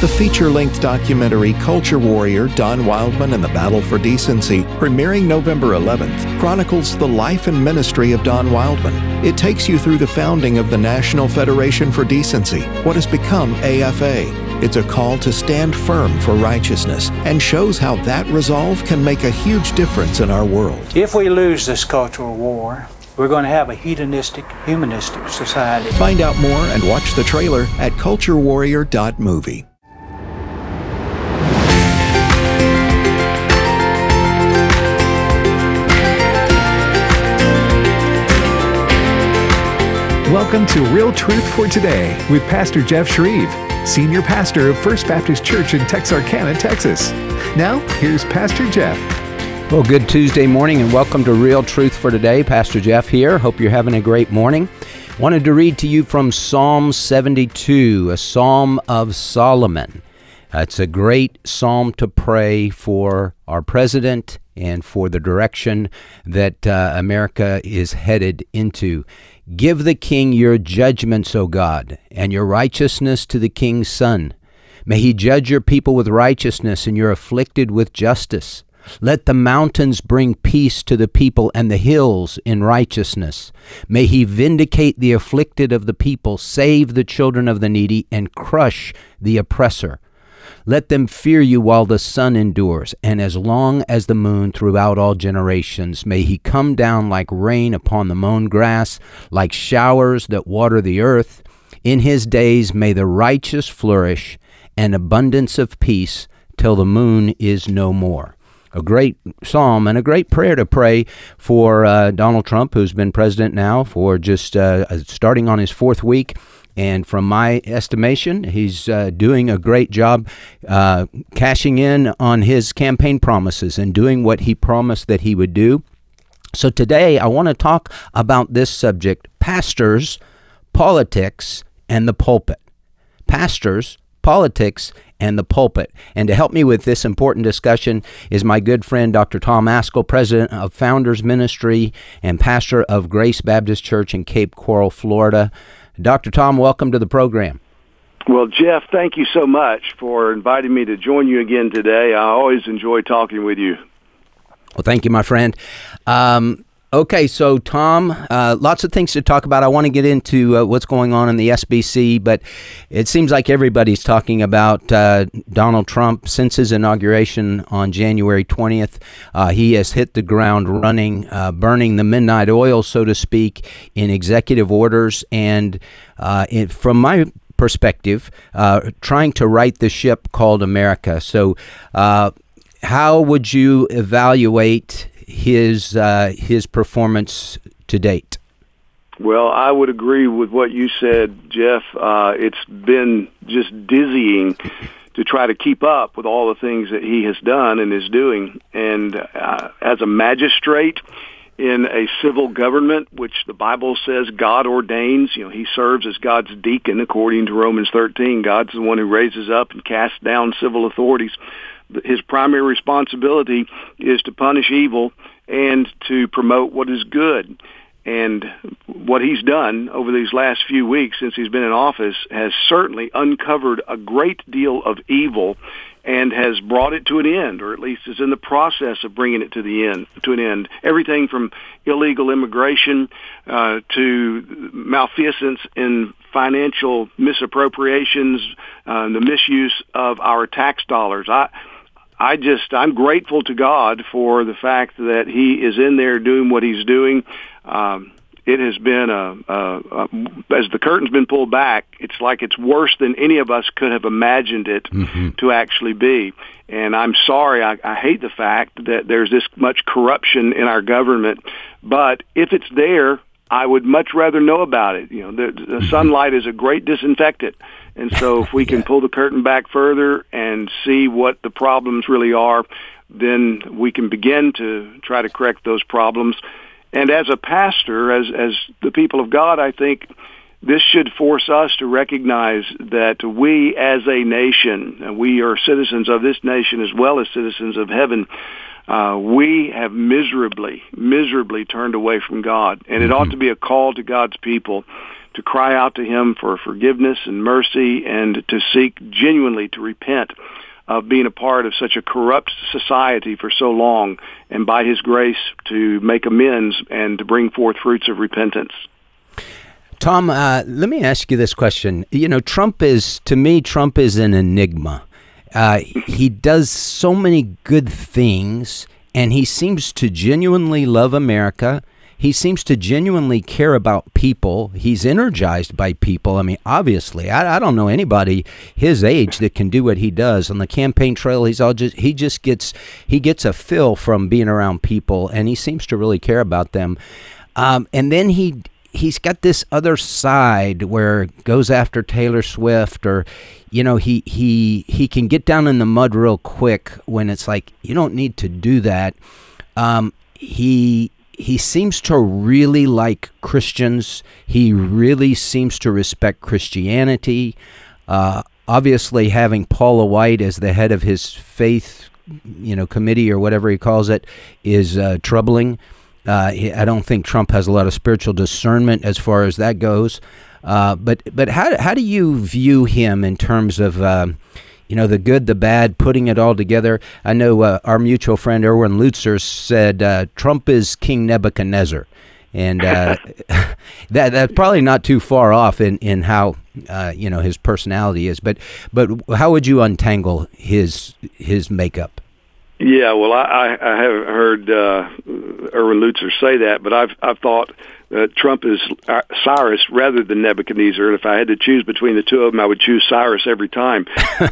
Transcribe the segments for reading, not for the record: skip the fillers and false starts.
The feature-length documentary Culture Warrior, Don Wildman and the Battle for Decency, premiering November 11th, chronicles the life and ministry of Don Wildman. It takes you through the founding of the National Federation for Decency, what has become AFA. It's a call to stand firm for righteousness and shows how that resolve can make a huge difference in our world. If we lose this cultural war, we're going to have a hedonistic, humanistic society. Find out more and watch the trailer at culturewarrior.movie. Welcome to Real Truth for Today with Pastor Jeff Shreve, Senior Pastor of First Baptist Church in Texarkana, Texas. Now, here's Pastor Jeff. Well, good Tuesday morning and welcome to Real Truth for Today. Pastor Jeff here. Hope you're having a great morning. Wanted to read to you from Psalm 72, a Psalm of Solomon. It's a great psalm to pray for our president and for the direction that America is headed into. Give the king your judgments, O God, and your righteousness to the king's son. May he judge your people with righteousness and your afflicted with justice. Let the mountains bring peace to the people and the hills in righteousness. May he vindicate the afflicted of the people, save the children of the needy, and crush the oppressor. Let them fear you while the sun endures, and as long as the moon throughout all generations. May he come down like rain upon the mown grass, like showers that water the earth. In his days may the righteous flourish, and abundance of peace till the moon is no more. A great psalm and a great prayer to pray for Donald Trump, who's been president now for just starting on his fourth week. And from my estimation, he's doing a great job cashing in on his campaign promises and doing what he promised that he would do. So today I want to talk about this subject: pastors, politics, and the pulpit. Pastors, politics, and the pulpit. And to help me with this important discussion is my good friend, Dr. Tom Ascol, president of Founders Ministry and pastor of Grace Baptist Church in Cape Coral, Florida. Dr. Tom, welcome to the program. Well, Jeff, thank you so much for inviting me to join you again today. I always enjoy talking with you. Well, thank you, my friend. Okay, so Tom, lots of things to talk about. I want to get into what's going on in the SBC, but it seems like everybody's talking about Donald Trump since his inauguration on January 20th. He has hit the ground running, burning the midnight oil, so to speak, in executive orders. And from my perspective, trying to right the ship called America. So how would you evaluate his performance to date? Well, I would agree with what you said, Jeff. It's been just dizzying to try to keep up with all the things that he has done and is doing. And as a magistrate in a civil government, which the Bible says God ordains, he serves as God's deacon according to Romans 13. God's the one who raises up and casts down civil authorities. His primary responsibility is to punish evil and to promote what is good. And what he's done over these last few weeks since he's been in office has certainly uncovered a great deal of evil and has brought it to an end, or at least is in the process of bringing it to an end. Everything from illegal immigration to malfeasance in financial misappropriations, the misuse of our tax dollars. I'm grateful to God for the fact that he is in there doing what he's doing. It has been as the curtain's been pulled back, it's like it's worse than any of us could have imagined it to actually be. And I'm sorry, I hate the fact that there's this much corruption in our government. But if it's there, I would much rather know about it. The sunlight is a great disinfectant. And so if we can pull the curtain back further and see what the problems really are, then we can begin to try to correct those problems. And as a pastor, as the people of God, I think this should force us to recognize that we as a nation, and we are citizens of this nation as well as citizens of heaven, we have miserably turned away from God. And it ought to be a call to God's people to cry out to him for forgiveness and mercy, and to seek genuinely to repent of being a part of such a corrupt society for so long, and by his grace to make amends and to bring forth fruits of repentance. Tom, let me ask you this question. You know, Trump is an enigma. He does so many good things, and he seems to genuinely love America. He seems to genuinely care about people. He's energized by people. I mean, obviously, I don't know anybody his age that can do what he does on the campaign trail. He gets a fill from being around people, and he seems to really care about them. And then he's got this other side where it goes after Taylor Swift, or, you know, he can get down in the mud real quick when it's like, you don't need to do that. He seems to really like Christians. He really seems to respect Christianity. Obviously, having Paula White as the head of his faith, committee or whatever he calls it, is troubling. I don't think Trump has a lot of spiritual discernment as far as that goes. But how do you view him in terms of the good, the bad, putting it all together? I know our mutual friend Erwin Lutzer said Trump is King Nebuchadnezzar, and that's probably not too far off in how his personality is. But how would you untangle his makeup? Yeah, well, I haven't heard Erwin Lutzer say that, but I've thought that Trump is Cyrus rather than Nebuchadnezzar. And if I had to choose between the two of them, I would choose Cyrus every time.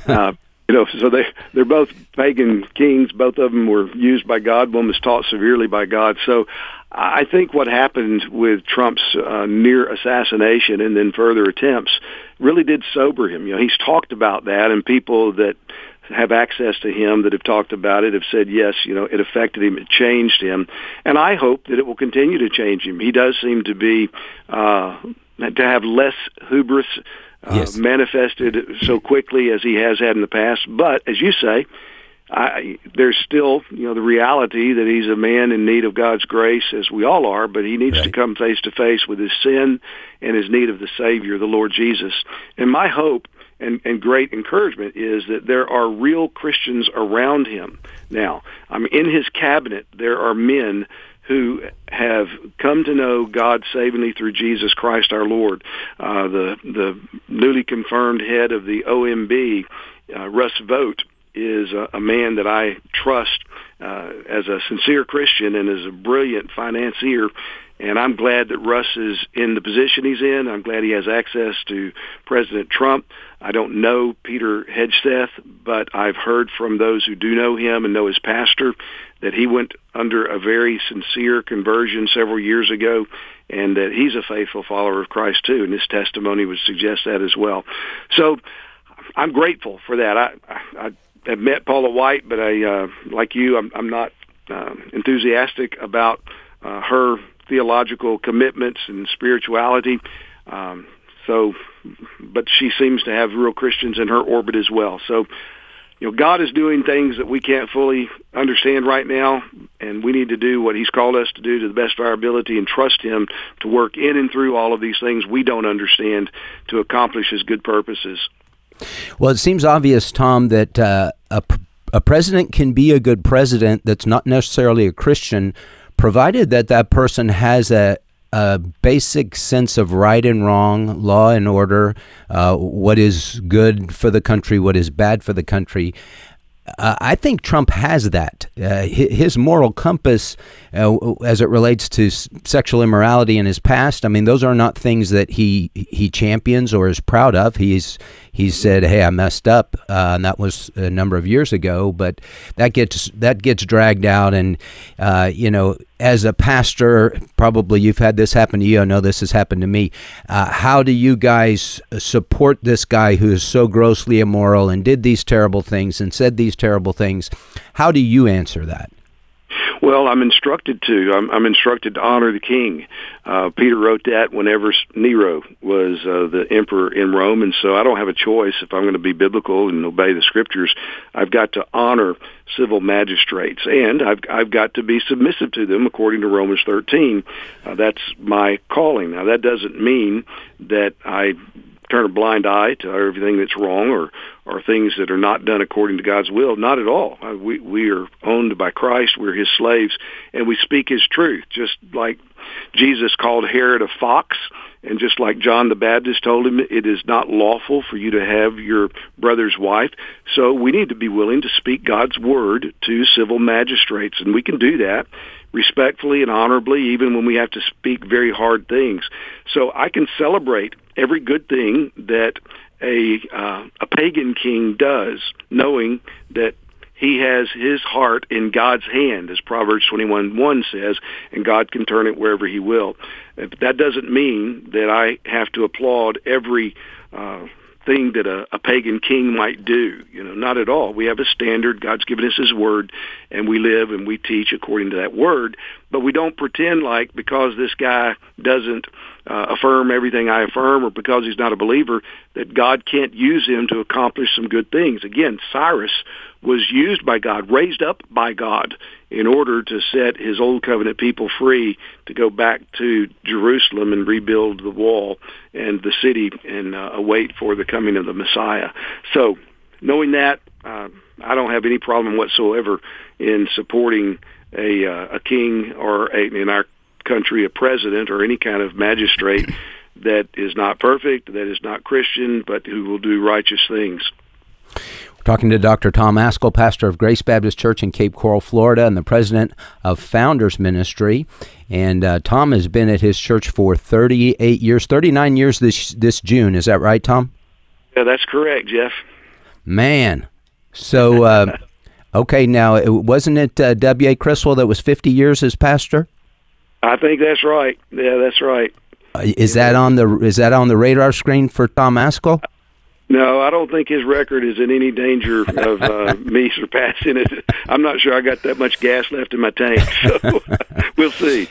So they're both pagan kings. Both of them were used by God. One was taught severely by God. So I think what happened with Trump's near assassination and then further attempts really did sober him. He's talked about that, and people that have access to him that have talked about it have said, yes, it affected him, it changed him. And I hope that it will continue to change him. He does seem to be, to have less hubris manifested so quickly as he has had in the past. But as you say, there's still, the reality that he's a man in need of God's grace, as we all are, but he needs to come face to face with his sin and his need of the Savior, the Lord Jesus. And my hope and great encouragement is that there are real Christians around him now. In his cabinet, there are men who have come to know God savingly through Jesus Christ our Lord. The newly confirmed head of the OMB, Russ Vought, is a man that I trust as a sincere Christian and as a brilliant financier. And I'm glad that Russ is in the position he's in. I'm glad he has access to President Trump. I don't know Peter Hedgeseth, but I've heard from those who do know him and know his pastor that he went under a very sincere conversion several years ago, and that he's a faithful follower of Christ too, and his testimony would suggest that as well. So I'm grateful for that. I have met Paula White, but like you, I'm not enthusiastic about her theological commitments and spirituality. But she seems to have real Christians in her orbit as well. So, God is doing things that we can't fully understand right now, and we need to do what he's called us to do to the best of our ability and trust him to work in and through all of these things we don't understand to accomplish his good purposes. Well, it seems obvious, Tom, that a president can be a good president that's not necessarily a Christian, provided that person has a basic sense of right and wrong, law and order, what is good for the country, what is bad for the country. I think Trump has that. His moral compass, as it relates to sexual immorality in his past, those are not things that he champions or is proud of. He's said, "Hey, I messed up," and that was a number of years ago. But that gets dragged out, and as a pastor, probably you've had this happen to you. I know this has happened to me. How do you guys support this guy who is so grossly immoral and did these terrible things and said these terrible things? How do you answer that? Well, I'm instructed to. I'm instructed to honor the king. Peter wrote that whenever Nero was the emperor in Rome, and so I don't have a choice. If I'm going to be biblical and obey the scriptures, I've got to honor civil magistrates, and I've got to be submissive to them according to Romans 13. That's my calling. Now, that doesn't mean that I turn a blind eye to everything that's wrong or things that are not done according to God's will. Not at all. We are owned by Christ. We're his slaves, and we speak his truth, just like Jesus called Herod a fox, and just like John the Baptist told him, it is not lawful for you to have your brother's wife. So we need to be willing to speak God's word to civil magistrates, and we can do that respectfully and honorably, even when we have to speak very hard things. So I can celebrate every good thing that a pagan king does, knowing that he has his heart in God's hand, as Proverbs 21:1 says, and God can turn it wherever he will. But that doesn't mean that I have to applaud every thing that a pagan king might do. Not at all. We have a standard. God's given us his word, and we live and we teach according to that word. But we don't pretend like because this guy doesn't affirm everything I affirm, or because he's not a believer, that God can't use him to accomplish some good things. Again, Cyrus was used by God, raised up by God, in order to set his old covenant people free to go back to Jerusalem and rebuild the wall and the city and await for the coming of the Messiah. So knowing that, I don't have any problem whatsoever in supporting a king or in our country, a president or any kind of magistrate that is not perfect, that is not Christian, but who will do righteous things. We're talking to Dr. Tom Ascol, pastor of Grace Baptist Church in Cape Coral, Florida, and the president of Founders Ministry. And Tom has been at his church for 38 years, 39 years this June. Is that right, Tom? Yeah, that's correct, Jeff. Man. So, okay, now, wasn't it W.A. Criswell that was 50 years as pastor? I think that's right. Yeah, that's right. Is that on the radar screen for Tom Ascol? No, I don't think his record is in any danger of me surpassing it. I'm not sure I got that much gas left in my tank, so we'll see.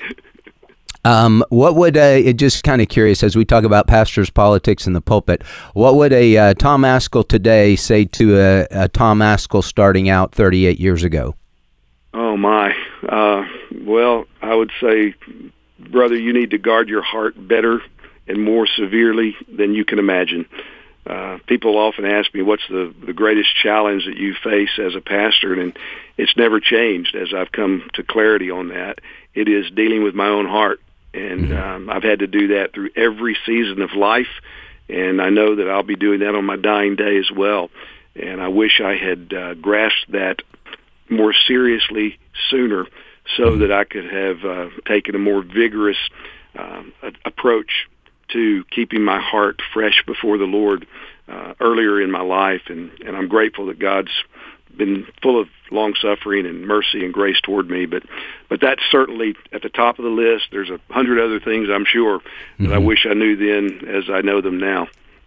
What would just kind of curious as we talk about pastors' politics in the pulpit? What would a Tom Ascol today say to a Tom Ascol starting out 38 years ago? Oh my! Well, I would say, brother, you need to guard your heart better and more severely than you can imagine. People often ask me, what's the greatest challenge that you face as a pastor? And it's never changed as I've come to clarity on that. It is dealing with my own heart. And I've had to do that through every season of life. And I know that I'll be doing that on my dying day as well. And I wish I had grasped that more seriously sooner so that I could have taken a more vigorous approach to keeping my heart fresh before the Lord earlier in my life, and I'm grateful that God's been full of long-suffering and mercy and grace toward me, but that's certainly at the top of the list. There's 100 other things, I'm sure, that I wish I knew then as I know them now.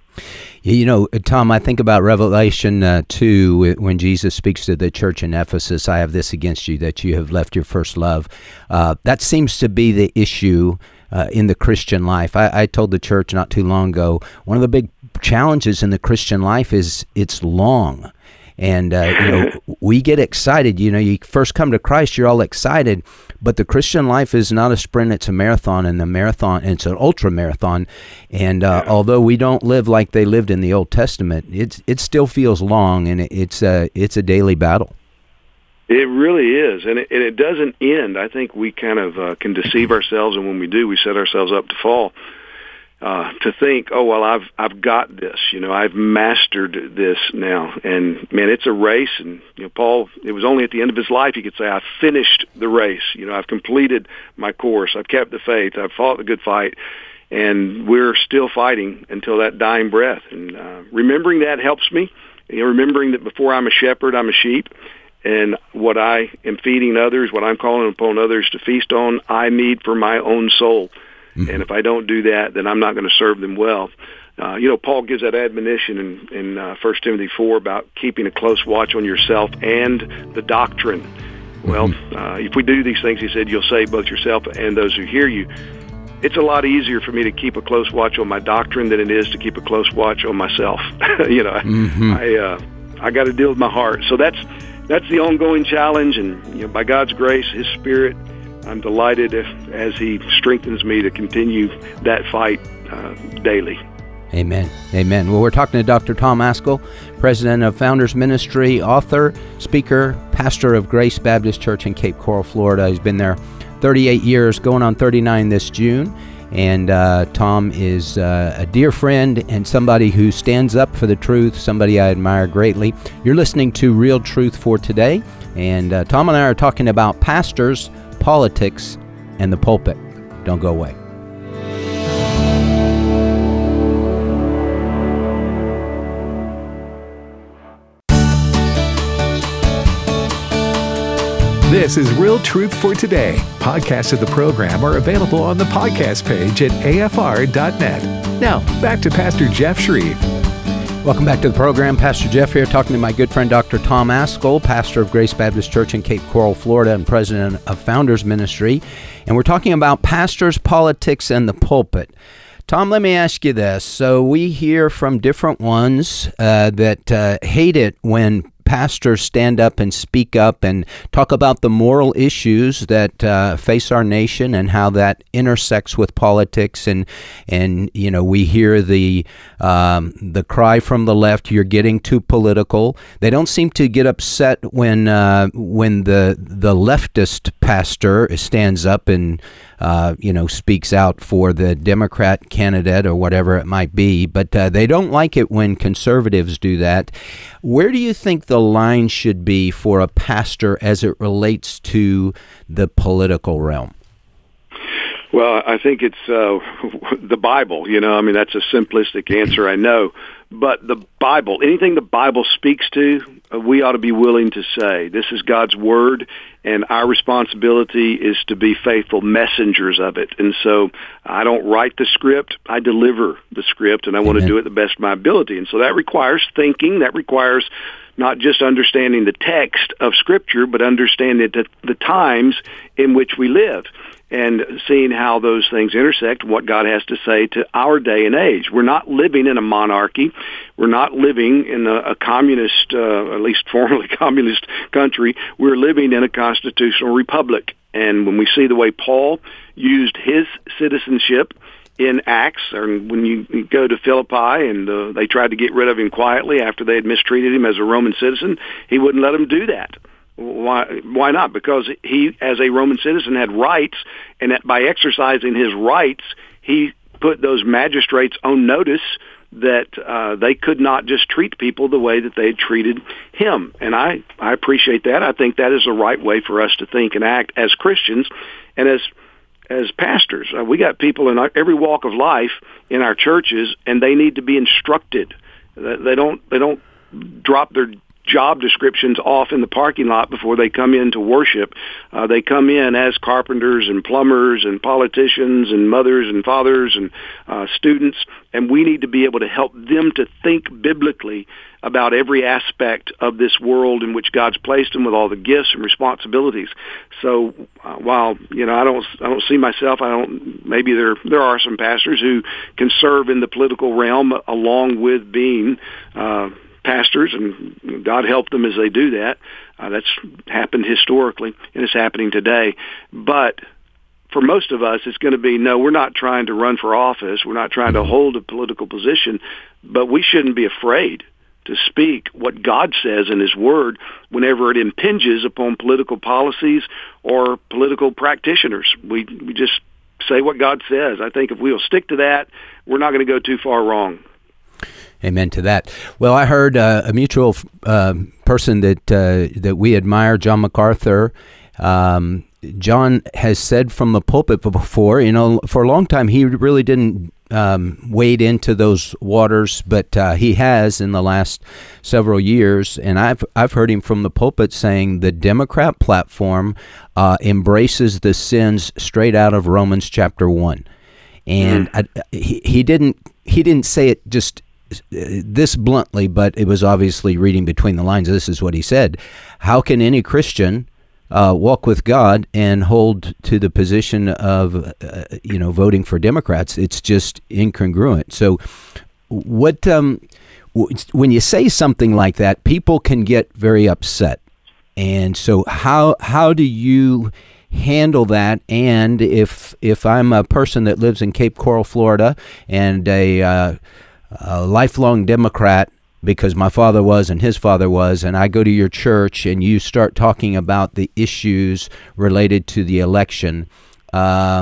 Tom, I think about Revelation 2, when Jesus speaks to the church in Ephesus, I have this against you, that you have left your first love. That seems to be the issue in the Christian life. I told the church not too long ago, one of the big challenges in the Christian life is it's long. And, we get excited. You first come to Christ, you're all excited. But the Christian life is not a sprint, it's a marathon. And the marathon, it's an ultra marathon. And although we don't live like they lived in the Old Testament, it still feels long, and it's a daily battle. It really is, and it doesn't end. I think we kind of can deceive ourselves, and when we do, we set ourselves up to fall. To think, oh well, I've got this. I've mastered this now, and man, it's a race. And Paul, it was only at the end of his life he could say, "I've finished the race. I've completed my course. I've kept the faith. I've fought the good fight." And we're still fighting until that dying breath. And remembering that helps me. Remembering that before I'm a shepherd, I'm a sheep. And what I am feeding others, what I'm calling upon others to feast on, I need for my own soul. Mm-hmm. And if I don't do that, then I'm not going to serve them well. Paul gives that admonition in 1 Timothy 4 about keeping a close watch on yourself and the doctrine. Well, if we do these things, he said, you'll save both yourself and those who hear you. It's a lot easier for me to keep a close watch on my doctrine than it is to keep a close watch on myself. I got to deal with my heart. So that's the ongoing challenge, and by God's grace, His Spirit, I'm delighted as He strengthens me to continue that fight daily. Amen. Amen. Well, we're talking to Dr. Tom Ascol, president of Founders Ministry, author, speaker, pastor of Grace Baptist Church in Cape Coral, Florida. He's been there 38 years, going on 39 this June. And Tom is a dear friend and somebody who stands up for the truth, somebody I admire greatly. You're listening to Real Truth for Today, and Tom and I are talking about pastors, politics, and the pulpit. Don't go away. This is Real Truth for Today. Podcasts of the program are available on the podcast page at afr.net. Now, back to Pastor Jeff Shreve. Welcome back to the program. Pastor Jeff here, talking to my good friend Dr. Tom Ascol, pastor of Grace Baptist Church in Cape Coral, Florida, and president of Founders Ministry. And we're talking about pastors, politics, and the pulpit. Tom, let me ask you this. So we hear from different ones that hate it when pastors stand up and speak up and talk about the moral issues that face our nation and how that intersects with politics. And we hear the cry from the left, you're getting too political. They don't seem to get upset when the leftist pastor stands up and speaks out for the Democrat candidate or whatever it might be, but they don't like it when conservatives do that. Where do you think the line should be for a pastor as it relates to the political realm? Well, I think it's the Bible. That's a simplistic answer, I know. But the Bible, anything the Bible speaks to, we ought to be willing to say. This is God's Word, and our responsibility is to be faithful messengers of it. And so I don't write the script, I deliver the script, and I want to do it the best of my ability. And so that requires thinking, that requires not just understanding the text of Scripture, but understanding the times in which we live, and seeing how those things intersect, what God has to say to our day and age. We're not living in a monarchy. We're not living in a communist, at least formerly communist country. We're living in a constitutional republic. And when we see the way Paul used his citizenship in Acts, or when you go to Philippi and they tried to get rid of him quietly after they had mistreated him as a Roman citizen, he wouldn't let them do that. Why not? Because he, as a Roman citizen, had rights, and that by exercising his rights, he put those magistrates on notice that they could not just treat people the way that they had treated him. And I appreciate that. I think that is the right way for us to think and act as Christians and as pastors. We got people in every walk of life in our churches, and they need to be instructed. They don't drop their job descriptions off in the parking lot before they come in to worship. They come in as carpenters and plumbers and politicians and mothers and fathers and students, and we need to be able to help them to think biblically about every aspect of this world in which God's placed them with all the gifts and responsibilities. So while I don't see myself, maybe there are some pastors who can serve in the political realm along with being pastors, and God help them as they do that. That's happened historically, and it's happening today. But for most of us, it's going to be, no, we're not trying to run for office. We're not trying to hold a political position, but we shouldn't be afraid to speak what God says in His Word whenever it impinges upon political policies or political practitioners. We just say what God says. I think if we'll stick to that, we're not going to go too far wrong. Amen to that. Well, I heard a mutual person that we admire, John MacArthur. John has said from the pulpit before, for a long time he really didn't wade into those waters, but he has in the last several years, and I've heard him from the pulpit saying the Democrat platform embraces the sins straight out of Romans chapter 1, and he didn't say it just this bluntly, but it was obviously reading between the lines. This is what he said: how can any Christian walk with God and hold to the position of, voting for Democrats. It's just incongruent. So what, when you say something like that, people can get very upset. And so how do you handle that? And if I'm a person that lives in Cape Coral, Florida, and a lifelong Democrat, because my father was and his father was, and I go to your church and you start talking about the issues related to the election, how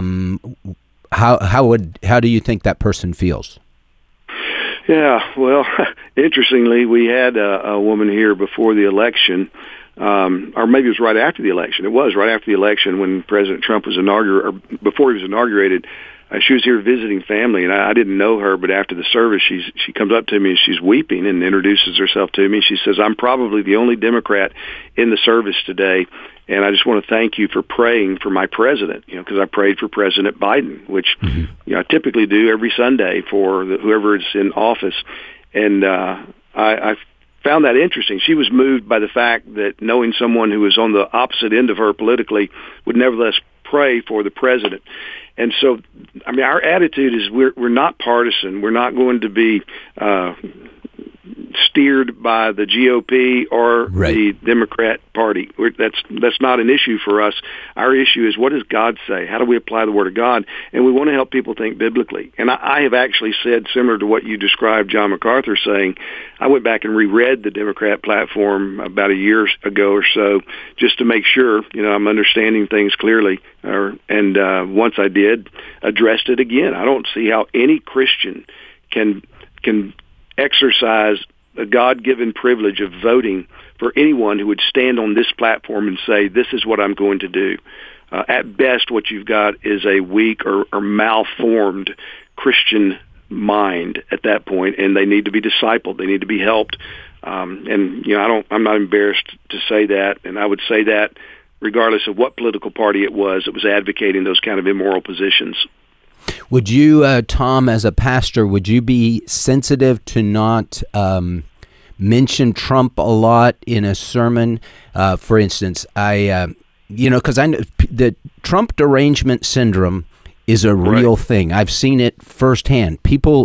do you think that person feels? Yeah, well, interestingly, we had a woman here before the election, or maybe it was right after the election. It was right after the election when President Trump was inaugurated, or before he was inaugurated. She was here visiting family, and I didn't know her, but after the service, she comes up to me and she's weeping and introduces herself to me. She says, "I'm probably the only Democrat in the service today, and I just want to thank you for praying for my president, because I prayed for President Biden, which I typically do every Sunday for whoever is in office." And I found that interesting. She was moved by the fact that knowing someone who was on the opposite end of her politically would nevertheless pray for the president. And so, our attitude is we're not partisan. We're not going to be steered by the GOP or the Democrat Party. That's not an issue for us. Our issue is, what does God say? How do we apply the Word of God? And we want to help people think biblically. And I have actually said, similar to what you described John MacArthur saying, I went back and reread the Democrat platform about a year ago or so just to make sure, I'm understanding things clearly. And once I did, addressed it again. I don't see how any Christian can exercise a God-given privilege of voting for anyone who would stand on this platform and say, this is what I'm going to do. At best, what you've got is a weak or malformed Christian mind at that point, and they need to be discipled. They need to be helped. I'm not embarrassed to say that, and I would say that regardless of what political party it was that was advocating those kind of immoral positions. Would you, Tom, as a pastor, would you be sensitive to not mention Trump a lot in a sermon? For instance, because I know the Trump derangement syndrome is a real thing. I've seen it firsthand. People,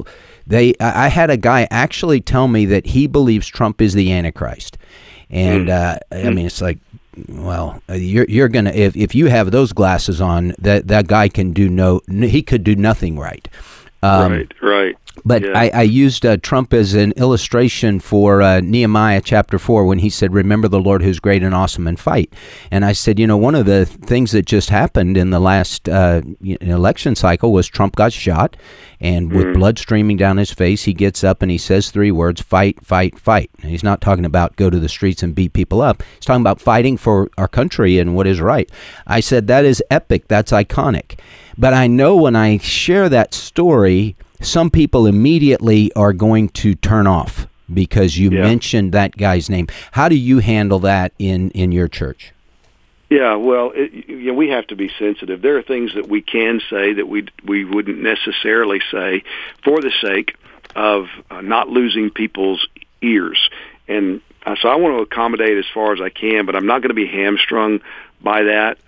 I had a guy actually tell me that he believes Trump is the Antichrist, and it's like, well, you're gonna if you have those glasses on, that guy can he could do nothing right. Right. But yeah. I used Trump as an illustration for Nehemiah chapter 4 when he said, "Remember the Lord who's great and awesome and fight." And I said, one of the things that just happened in the last election cycle was Trump got shot, and with blood streaming down his face, he gets up and he says 3 words: fight, fight, fight. And he's not talking about go to the streets and beat people up. He's talking about fighting for our country and what is right. I said, that is epic. That's iconic. But I know when I share that story, some people immediately are going to turn off because you mentioned that guy's name. How do you handle that in your church? Yeah, well, we have to be sensitive. There are things that we can say that we wouldn't necessarily say for the sake of not losing people's ears. And so I want to accommodate as far as I can, but I'm not going to be hamstrung by that.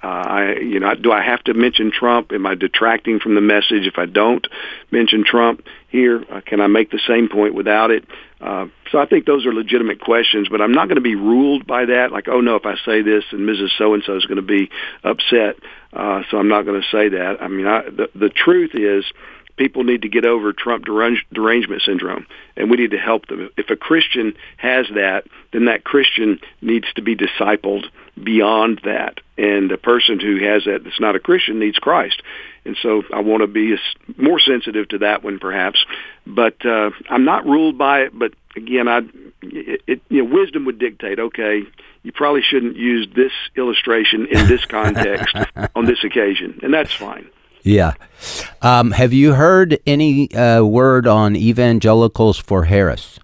Do I have to mention Trump? Am I detracting from the message if I don't mention Trump here? Can I make the same point without it? So I think those are legitimate questions, but I'm not going to be ruled by that. Like, oh no, if I say this, and Mrs. So-and-so is going to be upset, so I'm not going to say that. The truth is, people need to get over Trump derangement syndrome, and we need to help them. If a Christian has that, then that Christian needs to be discipled beyond that. And a person who has that that's not a Christian needs Christ. And so I want to be more sensitive to that one, perhaps. But I'm not ruled by it. But again, wisdom would dictate, okay, you probably shouldn't use this illustration in this context on this occasion, and that's fine. Yeah. Have you heard any word on evangelicals for Harris?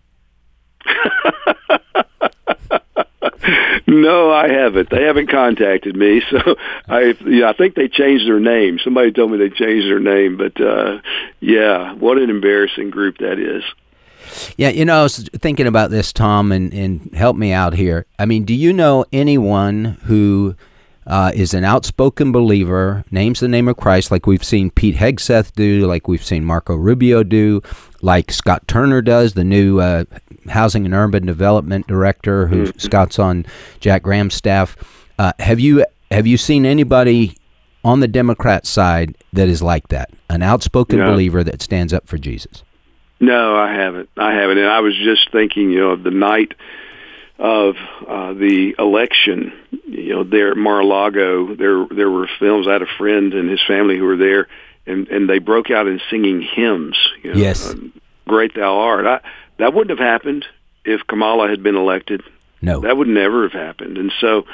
No, I haven't. They haven't contacted me, so I think they changed their name. Somebody told me they changed their name, but what an embarrassing group that is. Yeah, I was thinking about this, Tom, and help me out here. Do you know anyone who is an outspoken believer, names the name of Christ, like we've seen Pete Hegseth do, like we've seen Marco Rubio do, like Scott Turner does, the new Housing and Urban Development Director, who Scott's on Jack Graham's staff. Have you seen anybody on the Democrat side that is like that, an outspoken believer that stands up for Jesus? No, I haven't. And I was just thinking, of the night of the election, there at Mar-a-Lago, there were films. I had a friend and his family who were there, and they broke out in singing hymns. Yes. Great Thou Art. That wouldn't have happened if Kamala had been elected. No. That would never have happened. And so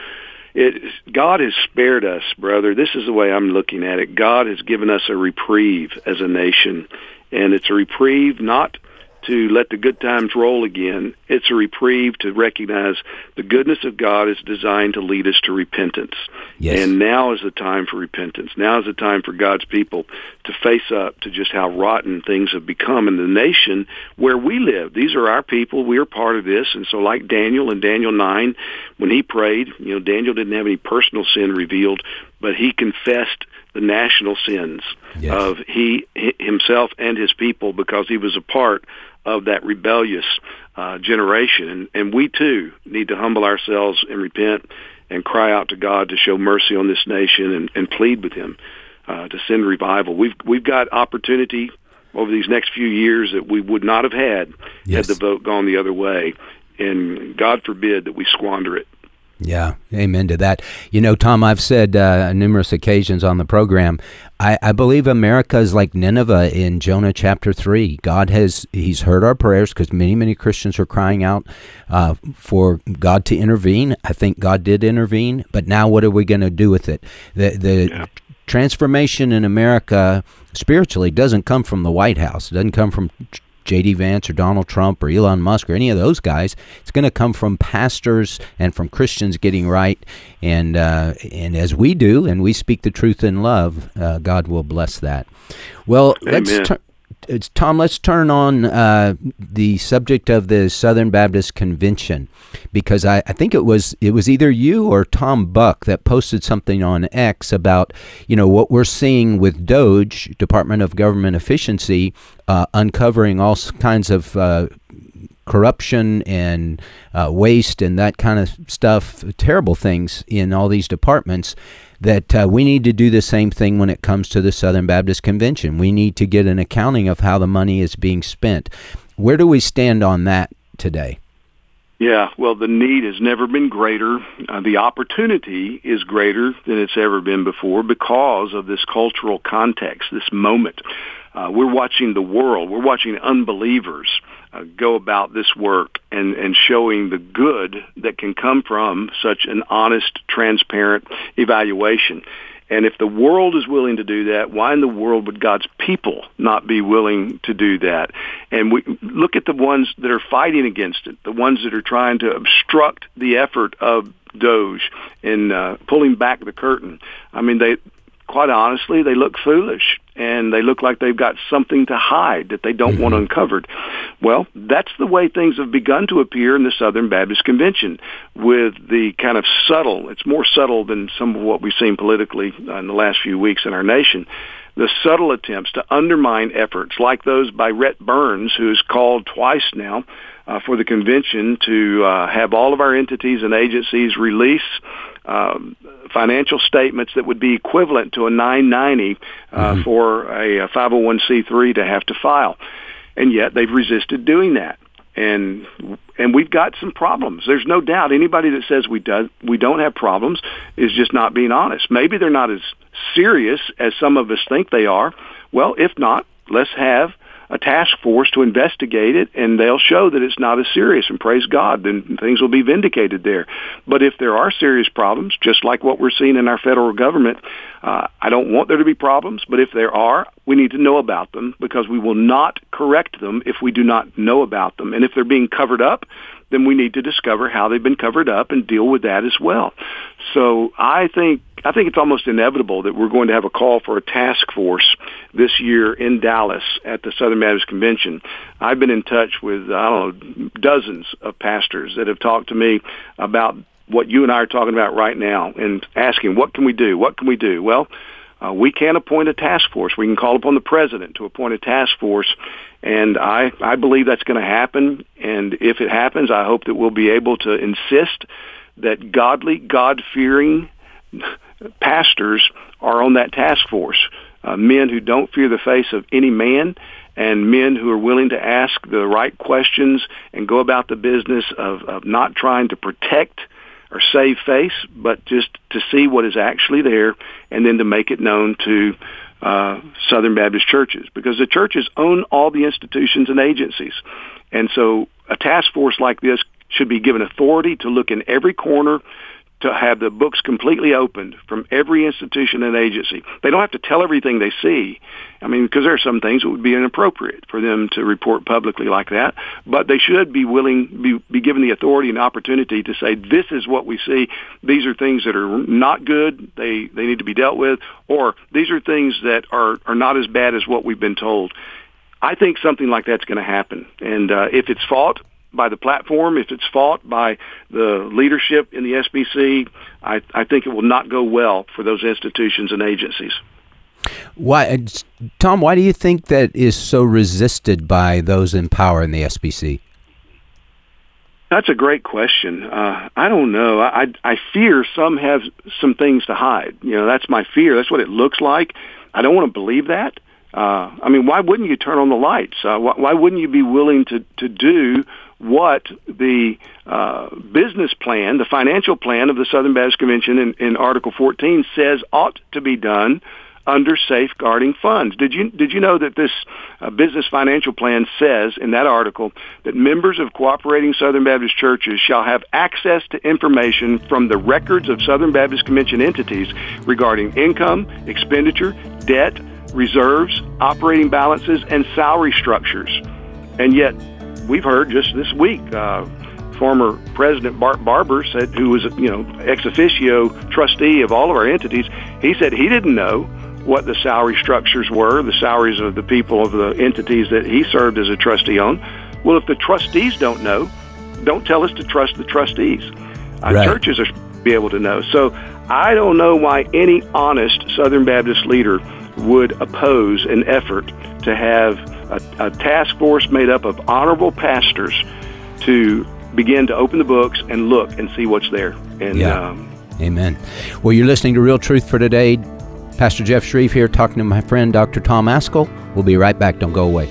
God has spared us, brother. This is the way I'm looking at it. God has given us a reprieve as a nation, and it's a reprieve not to let the good times roll again. It's a reprieve to recognize the goodness of God is designed to lead us to repentance. Yes. And now is the time for repentance. Now is the time for God's people to face up to just how rotten things have become in the nation where we live. These are our people. We are part of this. And so like Daniel in Daniel 9, when he prayed, Daniel didn't have any personal sin revealed, but he confessed the national sins of he himself and his people, because he was a part of that rebellious generation. And we too need to humble ourselves and repent and cry out to God to show mercy on this nation and plead with him to send revival. We've got opportunity over these next few years that we would not have had the vote gone the other way. And God forbid that we squander it. Yeah, amen to that. Tom, I've said on numerous occasions on the program, I believe America is like Nineveh in Jonah chapter 3. He's heard our prayers, because many, many Christians are crying out for God to intervene. I think God did intervene, but now what are we going to do with it? The transformation in America spiritually doesn't come from the White House. It doesn't come from J.D. Vance or Donald Trump or Elon Musk or any of those guys. It's going to come from pastors and from Christians getting right. And as we do, and we speak the truth in love, God will bless that. Well, Tom, let's turn on the subject of the Southern Baptist Convention, because I think it was either you or Tom Buck that posted something on X about what we're seeing with DOGE, Department of Government Efficiency, uncovering all kinds of corruption and waste and that kind of stuff, terrible things in all these departments, that we need to do the same thing when it comes to the Southern Baptist Convention. We need to get an accounting of how the money is being spent. Where do we stand on that today? Yeah, well, the need has never been greater. The opportunity is greater than it's ever been before because of this cultural context, this moment. We're watching the world. We're watching unbelievers go about this work and showing the good that can come from such an honest, transparent evaluation. And if the world is willing to do that, why in the world would God's people not be willing to do that? And we look at the ones that are fighting against it, the ones that are trying to obstruct the effort of DOGE in pulling back the curtain. I mean, quite honestly, they look foolish, and they look like they've got something to hide that they don't want uncovered. Well, that's the way things have begun to appear in the Southern Baptist Convention, with the kind of subtle, it's more subtle than some of what we've seen politically in the last few weeks in our nation, the subtle attempts to undermine efforts like those by Rhett Burns, who has called twice now for the convention to have all of our entities and agencies release financial statements that would be equivalent to a 990 for a 501c3 to have to file. And yet they've resisted doing that. And we've got some problems. There's no doubt anybody that says we don't have problems is just not being honest. Maybe they're not as serious as some of us think they are. Well, if not, let's have a task force to investigate it, and they'll show that it's not as serious, and praise God, then things will be vindicated there. But if there are serious problems, just like what we're seeing in our federal government, I don't want there to be problems, but if there are, we need to know about them, because we will not correct them if we do not know about them. And if they're being covered up, then we need to discover how they've been covered up and deal with that as well. So I think it's almost inevitable that we're going to have a call for a task force this year in Dallas at the Southern Baptist Convention. I've been in touch with, dozens of pastors that have talked to me about what you and I are talking about right now and asking, what can we do? What can we do? Well, we can appoint a task force. We can call upon the president to appoint a task force, and I believe that's going to happen. And if it happens, I hope that we'll be able to insist that godly, God-fearing pastors are on that task force, men who don't fear the face of any man, and men who are willing to ask the right questions and go about the business of not trying to protect or save face, but just to see what is actually there and then to make it known to Southern Baptist churches, because the churches own all the institutions and agencies. And so a task force like this should be given authority to look in every corner, to have the books completely opened from every institution and agency. They don't have to tell everything they see. I mean, because there are some things that would be inappropriate for them to report publicly like that. But they should be willing, be given the authority and opportunity to say, this is what we see. These are things that are not good. They need to be dealt with. Or these are things that are not as bad as what we've been told. I think something like that's going to happen. And if it's fought by the platform, if it's fought by the leadership in the SBC, I think it will not go well for those institutions and agencies. Why, Tom, why do you think that is so resisted by those in power in the SBC? That's a great question. I don't know. I fear some have some things to hide. You know, that's my fear. That's what it looks like. I don't want to believe that. I mean, why wouldn't you turn on the lights? Why wouldn't you be willing to do what the business plan, the financial plan of the Southern Baptist Convention in Article 14 says ought to be done under safeguarding funds? Did you know that this business financial plan says in that article that members of cooperating Southern Baptist churches shall have access to information from the records of Southern Baptist Convention entities regarding income, expenditure, debt, reserves, operating balances, and salary structures? And yet, we've heard just this week, former President Bart Barber said, who was ex officio trustee of all of our entities, he said he didn't know what the salary structures were, the salaries of the people of the entities that he served as a trustee on. Well, if the trustees don't know, don't tell us to trust the trustees. Right. Churches are supposed to be able to know. So I don't know why any honest Southern Baptist leader would oppose an effort to have a task force made up of honorable pastors to begin to open the books and look and see what's there. And Amen. Well, you're listening to Real Truth for Today. Pastor Jeff Shreve here talking to my friend Dr. Tom Ascol. We'll be right back. Don't go away.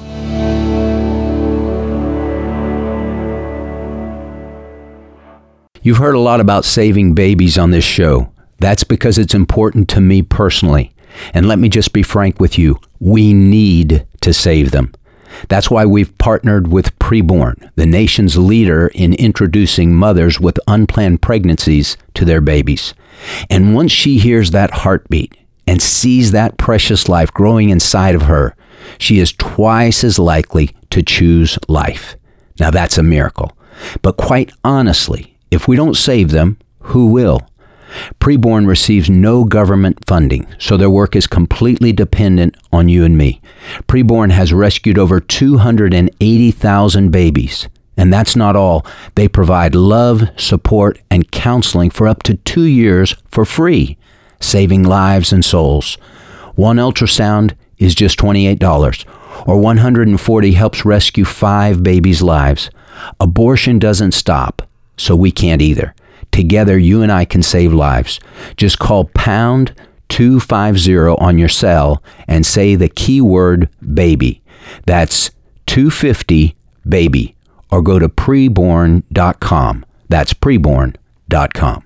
You've heard a lot about saving babies on this show. That's because it's important to me personally. And let me just be frank with you. We need to save them. That's why we've partnered with Preborn, the nation's leader in introducing mothers with unplanned pregnancies to their babies. And once she hears that heartbeat and sees that precious life growing inside of her, she is twice as likely to choose life. Now that's a miracle. But quite honestly, if we don't save them, who will? Preborn receives no government funding, so their work is completely dependent on you and me. Preborn has rescued over 280,000 babies. And that's not all. They provide love, support, and counseling for up to 2 years for free, saving lives and souls. One ultrasound is just $28, or 140 helps rescue 5 babies' lives. Abortion doesn't stop, so we can't either. Together, you and I can save lives. Just call pound 250 on your cell and say the keyword baby. That's 250 baby. Or go to preborn.com. That's preborn.com.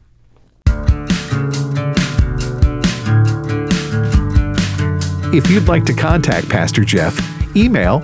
If you'd like to contact Pastor Jeff, email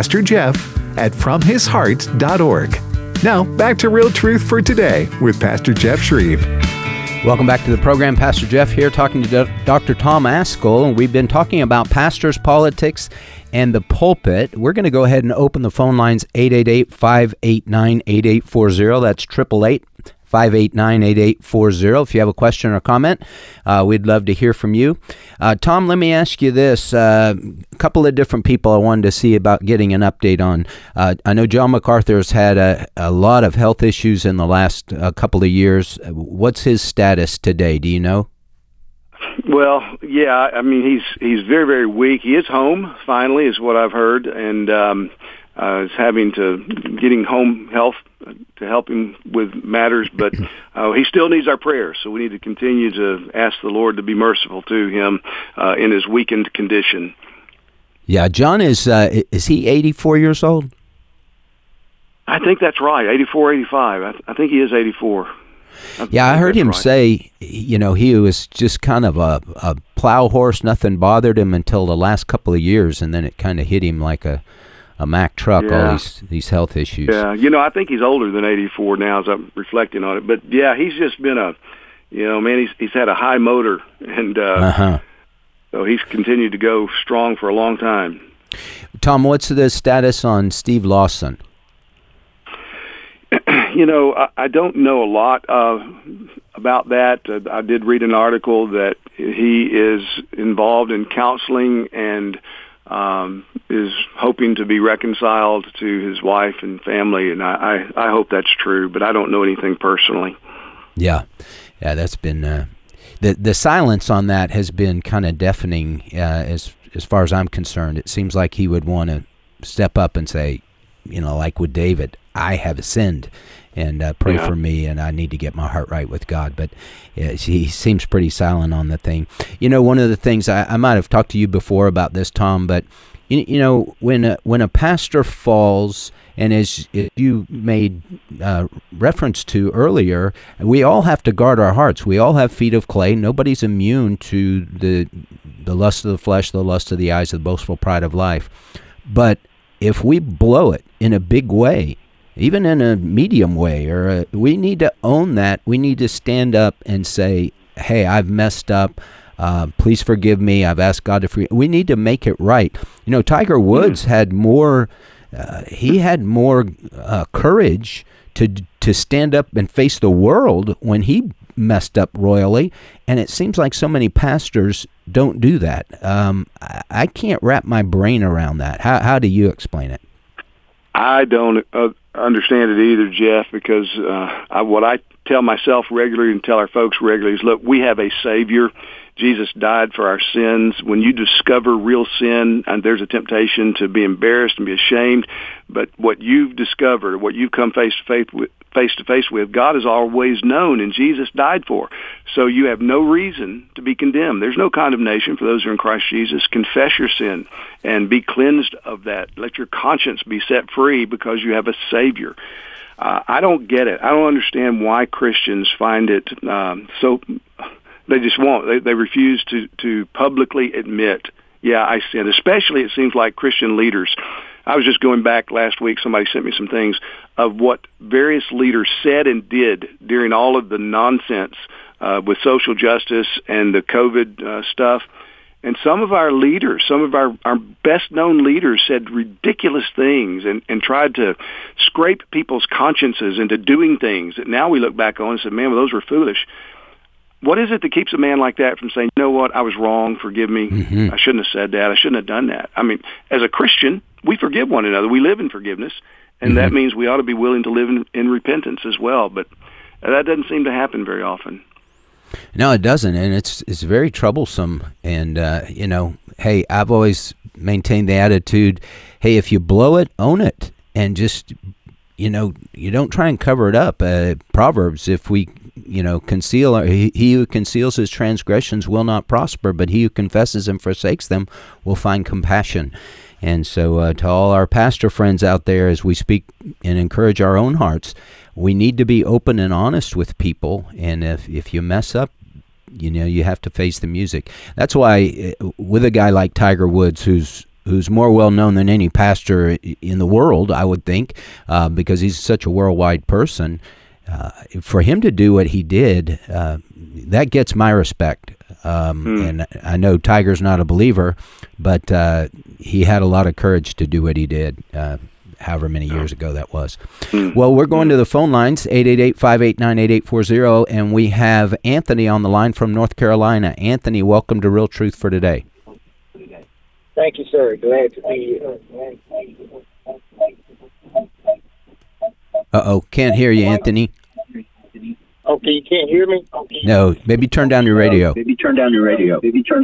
pastorjeff@fromhisheart.org. Now, back to Real Truth for Today with Pastor Jeff Shreve. Welcome back to the program. Pastor Jeff here talking to Dr. Tom Ascol, and we've been talking about pastors, politics, and the pulpit. We're going to go ahead and open the phone lines, 888-589-8840. That's 589-8840. If you have a question or comment, we'd love to hear from you. Tom, let me ask you this. A couple of different people I wanted to see about getting an update on. I know John MacArthur's had a lot of health issues in the last couple of years. What's his status today? Do you know? Well, yeah, I mean, he's very, very weak. He is home, finally, is what I've heard, and is getting home health to help him with matters, but he still needs our prayers, so we need to continue to ask the Lord to be merciful to him in his weakened condition. Yeah, John is he 84 years old? I think that's right, 84, 85. I think he is 84. Yeah, I heard him say, he was just kind of a plow horse. Nothing bothered him until the last couple of years, and then it kind of hit him like a Mack truck, all these health issues. Yeah, I think he's older than 84 now as I'm reflecting on it. But, yeah, he's just been he's had a high motor, and so he's continued to go strong for a long time. Tom, what's the status on Steve Lawson? I don't know a lot about that. I did read an article that he is involved in counseling and is hoping to be reconciled to his wife and family, and I hope that's true, but I don't know anything personally. Yeah, that's been the silence on that has been kind of deafening as far as I'm concerned. It seems like he would want to step up and say, like with David, I have sinned, and pray for me, and I need to get my heart right with God. But he seems pretty silent on the thing. One of the things, I might have talked to you before about this, Tom, but when a pastor falls, and as you made reference to earlier, we all have to guard our hearts. We all have feet of clay. Nobody's immune to the lust of the flesh, the lust of the eyes, the boastful pride of life. But if we blow it in a big way, even in a medium way, we need to own that. We need to stand up and say, hey, I've messed up. Please forgive me. I've asked God to forgive. We need to make it right. Tiger Woods had more, he had more courage to stand up and face the world when he messed up royally. And it seems like so many pastors don't do that. I can't wrap my brain around that. How do you explain it? I don't understand it either, Jeff, because what I tell myself regularly and tell our folks regularly is, look, we have a Savior. Jesus died for our sins. When you discover real sin, and there's a temptation to be embarrassed and be ashamed, but what you've discovered, what you've come face to face with, God has always known, and Jesus died for. So you have no reason to be condemned. There's no condemnation for those who are in Christ Jesus. Confess your sin and be cleansed of that. Let your conscience be set free because you have a Savior. I don't get it. I don't understand why Christians find it so... They just won't. They refuse to publicly admit, yeah, I sinned. Especially, it seems like Christian leaders. I was just going back last week. Somebody sent me some things of what various leaders said and did during all of the nonsense with social justice and the COVID stuff. And some of our leaders, some of our best-known leaders said ridiculous things and tried to scrape people's consciences into doing things that now we look back on and say, man, well, those were foolish. What is it that keeps a man like that from saying, you know what, I was wrong, forgive me, I shouldn't have said that, I shouldn't have done that? I mean, as a Christian, we forgive one another. We live in forgiveness, and that means we ought to be willing to live in repentance as well. But that doesn't seem to happen very often. No, it doesn't, and it's very troublesome. And, hey, I've always maintained the attitude, hey, if you blow it, own it, and just, you don't try and cover it up. Proverbs, if we... conceal, he who conceals his transgressions will not prosper, but he who confesses and forsakes them will find compassion. And so to all our pastor friends out there, as we speak and encourage our own hearts, we need to be open and honest with people. And if you mess up, you have to face the music. That's why with a guy like Tiger Woods, who's more well-known than any pastor in the world, I would think, because he's such a worldwide person, for him to do what he did, that gets my respect. And I know Tiger's not a believer, but he had a lot of courage to do what he did. however many years ago that was. Well, we're going to the phone lines, 888-589-8840, and we have Anthony on the line from North Carolina. Anthony, welcome to Real Truth for Today. Thank you, sir. Glad to be here. Uh-oh, can't hear you, Anthony. Okay, you can't hear me? Okay. No, maybe turn down your radio. Maybe turn down your radio.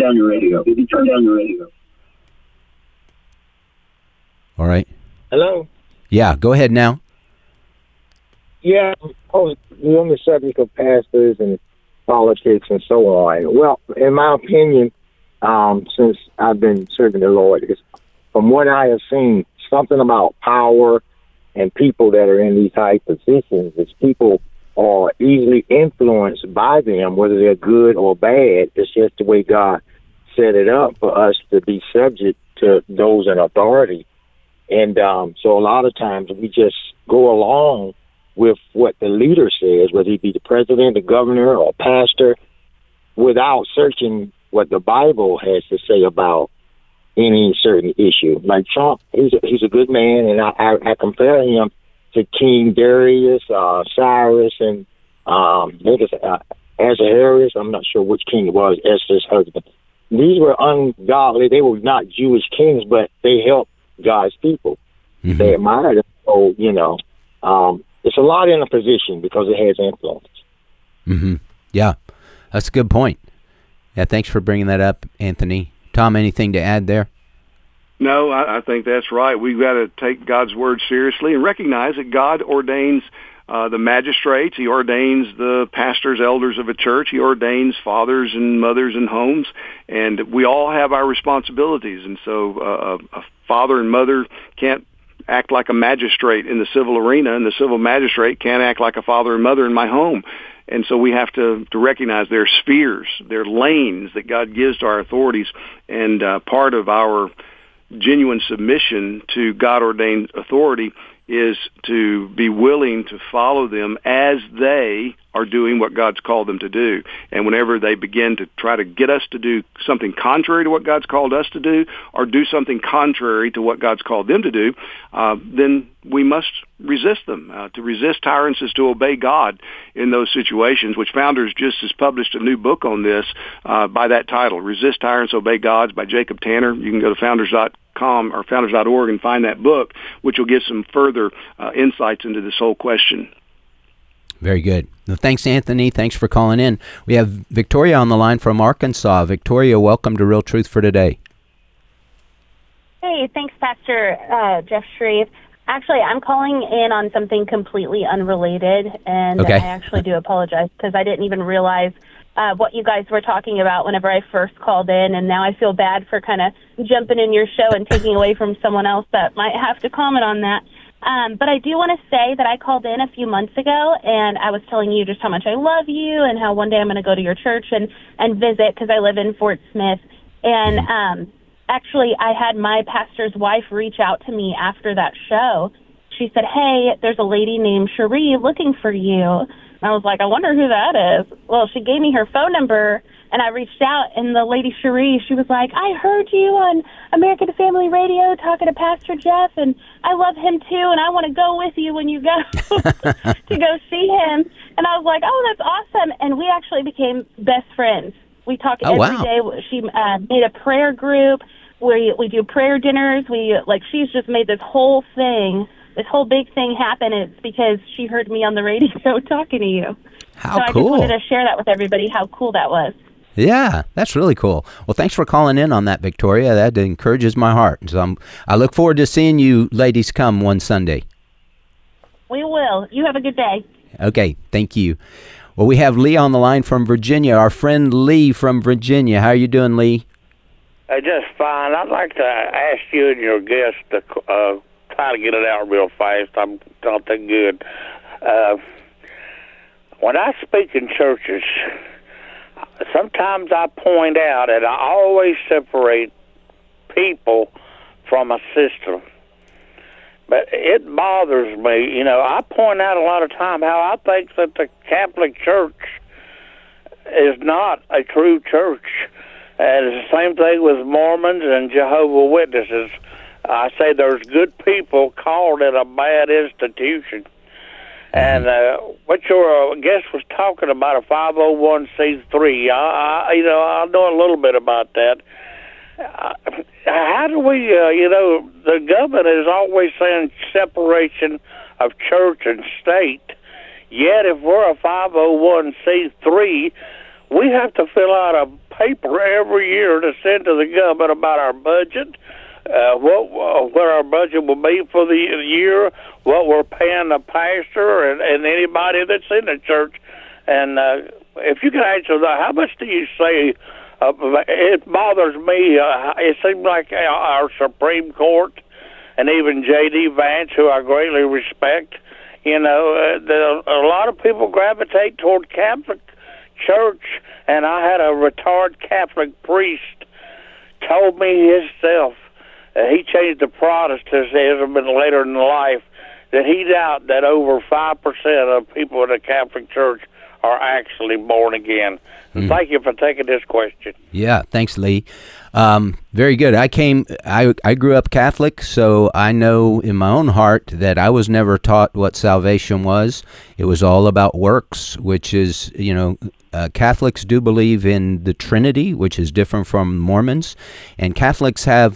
All right. Hello? Yeah, go ahead now. Yeah, we're on the subject of pastors and politics and so on. Well, in my opinion, since I've been serving the Lord, from what I have seen, something about power and people that are in these high positions is people are easily influenced by them, whether they're good or bad. It's just the way God set it up for us to be subject to those in authority. And so a lot of times we just go along with what the leader says, whether he be the president, the governor, or pastor, without searching what the Bible has to say about any certain issue. Like Trump, he's a good man, and I compare him to King Darius, Cyrus, and Ahasuerus. I'm not sure which king it was, Esther's husband. These were ungodly. They were not Jewish kings, but they helped God's people. Mm-hmm. They admired them. So, it's a lot in a position because it has influence. Mm-hmm. Yeah, that's a good point. Yeah, thanks for bringing that up, Anthony. Tom, anything to add there? No, I think that's right. We've got to take God's word seriously and recognize that God ordains the magistrates. He ordains the pastors, elders of a church. He ordains fathers and mothers in homes. And we all have our responsibilities. And so a father and mother can't act like a magistrate in the civil arena, and the civil magistrate can't act like a father and mother in my home. And so we have to recognize their spheres, their lanes that God gives to our authorities. And part of our genuine submission to God-ordained authority is to be willing to follow them as they are doing what God's called them to do. And whenever they begin to try to get us to do something contrary to what God's called us to do, or do something contrary to what God's called them to do, then we must resist them. To resist tyrants is to obey God in those situations, which Founders just has published a new book on this by that title, Resist Tyrants, Obey Gods, by Jacob Tanner. You can go to founders.com or founders.org and find that book, which will give some further insights into this whole question. Very good. Well, thanks, Anthony. Thanks for calling in. We have Victoria on the line from Arkansas. Victoria, welcome to Real Truth for Today. Hey, thanks, Pastor Jeff Shreve. Actually, I'm calling in on something completely unrelated, and okay. I actually do apologize because I didn't even realize what you guys were talking about whenever I first called in, and now I feel bad for kind of jumping in your show and taking away from someone else that might have to comment on that. But I do want to say that I called in a few months ago, and I was telling you just how much I love you and how one day I'm going to go to your church and visit because I live in Fort Smith. And actually, I had my pastor's wife reach out to me after that show. She said, hey, there's a lady named Cherie looking for you. And I was like, I wonder who that is. Well, she gave me her phone number, and I reached out, and the lady Cherie, she was like, I heard you on American Family Radio talking to Pastor Jeff, and I love him too, and I want to go with you when you go to go see him. And I was like, oh, that's awesome. And we actually became best friends. We talk every day. She made a prayer group where we do prayer dinners. She's just made this whole thing, this whole big thing happen. And it's because she heard me on the radio talking to you. How so cool. I just wanted to share that with everybody, how cool that was. Yeah, that's really cool. Well, thanks for calling in on that, Victoria. That encourages my heart. So I look forward to seeing you ladies come one Sunday. We will. You have a good day. Okay, thank you. Well, we have Lee on the line from Virginia, our friend Lee from Virginia. How are you doing, Lee? Just fine. I'd like to ask you and your guest to try to get it out real fast. I'm not that good. When I speak in churches, sometimes I point out that I always separate people from a system. But it bothers me. I point out a lot of time how I think that the Catholic Church is not a true church. And it's the same thing with Mormons and Jehovah's Witnesses. I say there's good people called in a bad institution. And what your guest was talking about, a 501c3, I know a little bit about that. How do we, the government is always saying separation of church and state, yet if we're a 501c3, we have to fill out a paper every year to send to the government about our budget, what our budget will be for the year, what we're paying the pastor and anybody that's in the church. And if you can answer that, how much do you say? It bothers me. It seems like our Supreme Court and even J.D. Vance, who I greatly respect, a lot of people gravitate toward Catholic Church, and I had a retired Catholic priest told me himself, he changed to Protestantism later in life, that he doubt that over 5% of people in the Catholic Church are actually born again. Thank you for taking this question. Yeah, thanks, Lee. Very good. I grew up Catholic, so I know in my own heart that I was never taught what salvation was. It was all about works, which is, Catholics do believe in the Trinity, which is different from Mormons, and Catholics have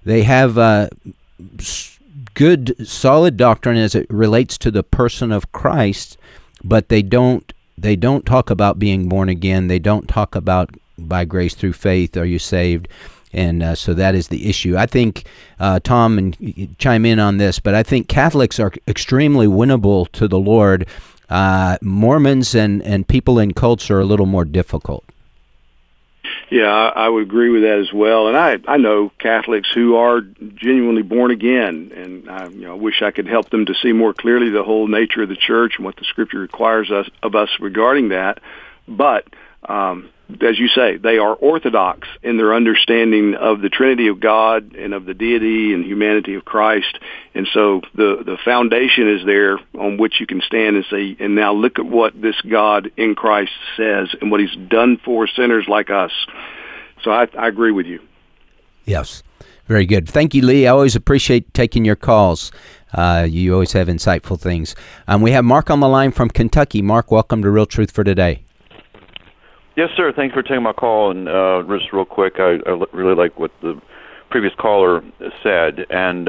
good, solid doctrine as it relates to the person of Christ, but they don't talk about being born again. They don't talk about by grace through faith are you saved, and so that is the issue. I think, Tom, and chime in on this, but I think Catholics are extremely winnable to the Lord. Mormons and people in cults are a little more difficult. Yeah, I would agree with that as well. And I know Catholics who are genuinely born again, and I wish I could help them to see more clearly the whole nature of the church and what the Scripture requires of us regarding that. But as you say, they are orthodox in their understanding of the Trinity of God and of the deity and humanity of Christ. And so the foundation is there on which you can stand and say, and now look at what this God in Christ says and what he's done for sinners like us. So I agree with you. Yes. Very good. Thank you, Lee. I always appreciate taking your calls. You always have insightful things. We have Mark on the line from Kentucky. Mark, welcome to Real Truth for Today. Yes, sir. Thanks for taking my call. And just real quick, I really like what the previous caller said. And,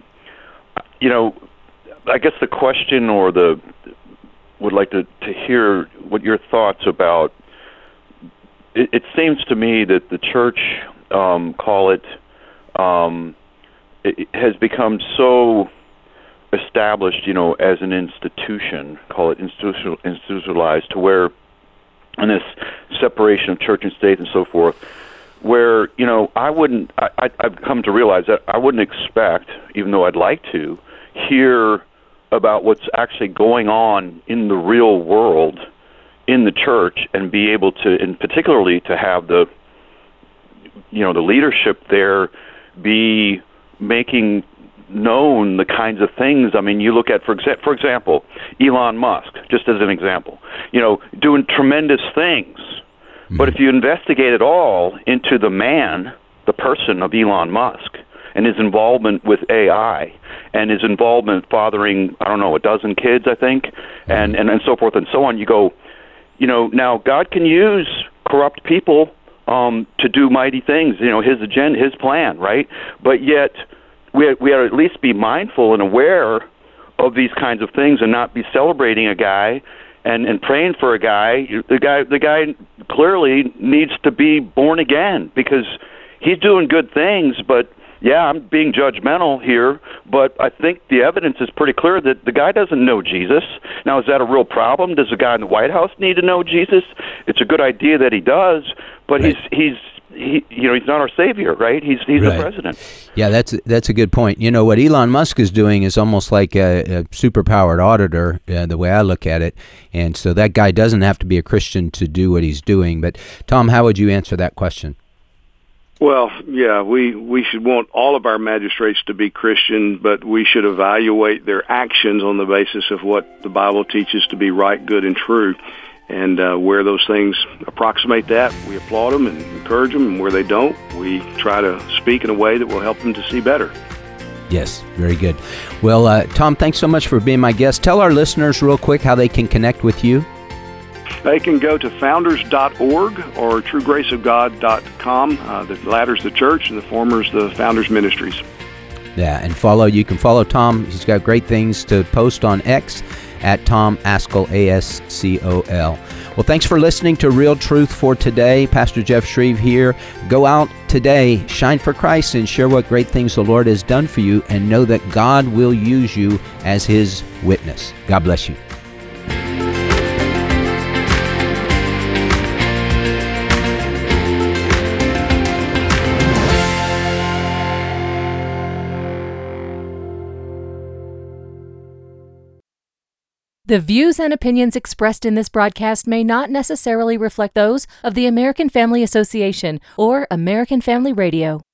I guess the question would like to hear what your thoughts about, it seems to me that the church, it has become so established, as an institution, call it institutionalized, to where, and this separation of church and state and so forth, where, I've come to realize that I wouldn't expect, even though I'd like to, hear about what's actually going on in the real world in the church and be able to, and particularly to have the leadership there be making known the kinds of things. I mean, you look at, for example, Elon Musk, just as an example, doing tremendous things. Mm-hmm. But if you investigate it all into the person of Elon Musk and his involvement with AI and his involvement fathering, 12 kids, I think, and so forth and so on, you go, now God can use corrupt people to do mighty things, his agenda, his plan, right? But yet we ought to at least be mindful and aware of these kinds of things and not be celebrating a guy and praying for a guy. The guy clearly needs to be born again because he's doing good things, but yeah, I'm being judgmental here, but I think the evidence is pretty clear that the guy doesn't know Jesus. Now, is that a real problem? Does the guy in the White House need to know Jesus? It's a good idea that he does, but right. he's not our savior, right? He's right. The president. Yeah, that's a good point. What Elon Musk is doing is almost like a superpowered auditor, the way I look at it, and so that guy doesn't have to be a Christian to do what he's doing. But Tom, how would you answer that question? Well, yeah, we should want all of our magistrates to be Christian, but we should evaluate their actions on the basis of what the Bible teaches to be right, good, and true. And where those things approximate that, we applaud them and encourage them. And where they don't, we try to speak in a way that will help them to see better. Yes, very good. Well, Tom, thanks so much for being my guest. Tell our listeners real quick how they can connect with you. They can go to founders.org or truegraceofgod.com. The latter's the church and the former's the Founders Ministries. Yeah, and you can follow Tom. He's got great things to post on X at Tom Ascol, ASCOL. Well, thanks for listening to Real Truth for Today. Pastor Jeff Shreve here. Go out today, shine for Christ, and share what great things the Lord has done for you, and know that God will use you as His witness. God bless you. The views and opinions expressed in this broadcast may not necessarily reflect those of the American Family Association or American Family Radio.